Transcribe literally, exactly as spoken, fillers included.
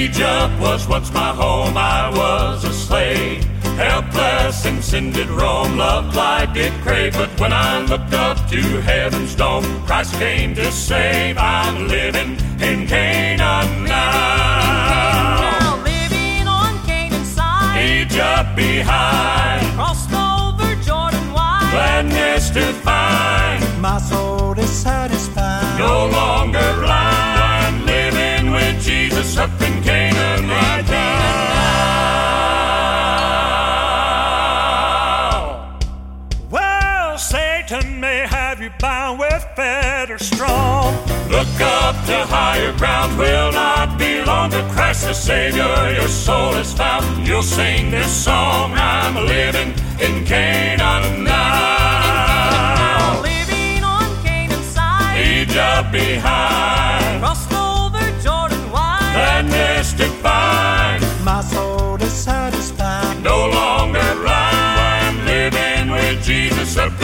Egypt was once my home, I was a slave. Helpless and sin did roam, love light did crave. But when I looked up to heaven's dome, Christ came to save. I'm living in Canaan now. Now living on Canaan's side, Egypt behind, crossed over Jordan wide. Gladness to find, my soul is satisfied. no longer blind, living with Jesus up in Canaan right now. Well, Satan may have you bound with fetters strong. Look up to higher ground, will not be long to Christ the Savior. Your soul is found, you'll sing this song. I'm living in Canaan now. Living on Canaan's side, Egypt behind, crossed over Jordan wide. gladness to find, My soul is satisfied. no longer blind, living with Jesus up